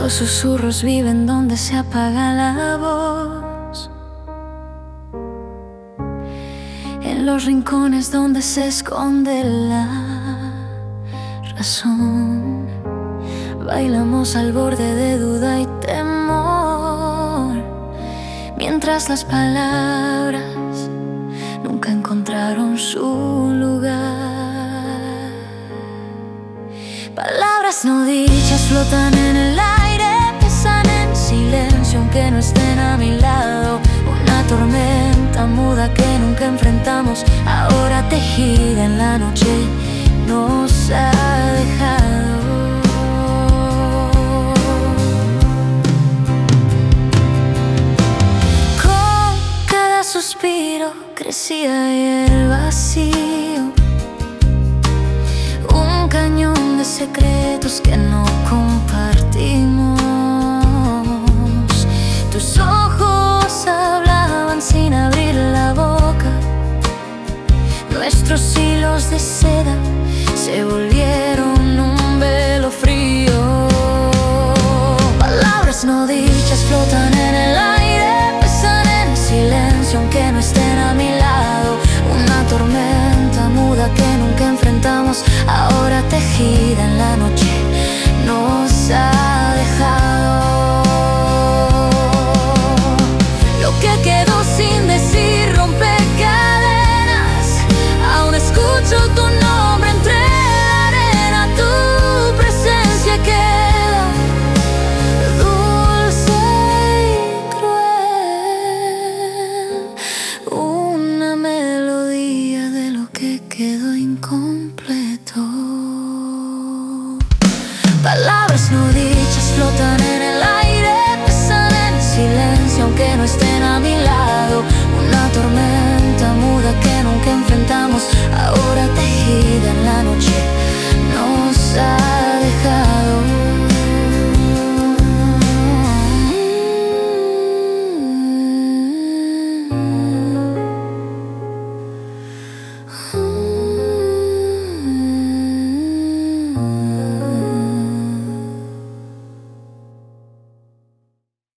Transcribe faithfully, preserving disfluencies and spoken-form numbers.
Los susurros viven donde se apaga la voz, en los rincones donde se esconde la razón. Bailamos al borde de duda y temor, mientras las palabras nunca encontraron su lugar. Palabras no dichas flotan en el aire, pesan en silencio aunque no estén a mi lado. Una tormenta muda que nunca enfrentamos, ahora tejida en la noche, nos ha dejado. Con cada suspiro crecía el vacío, un cañón de secretos que no compartimos. Tus ojos hablaban sin abrir la boca, nuestros hilos de seda se volvieron un velo frío. Palabras no dichas flotan en el aire, pesan en silencio aunque no estén a mi lado. Una tormenta muda que nunca enfrentamos, ahora tejida en la noche, nos ha dejado. Lo que quedó sin decir rompe cadenas, aún escucho tu nombre entre la arena. Tu presencia queda dulce y cruel, una melodía de lo que quedó incompleto. Palabras no dichas flotan en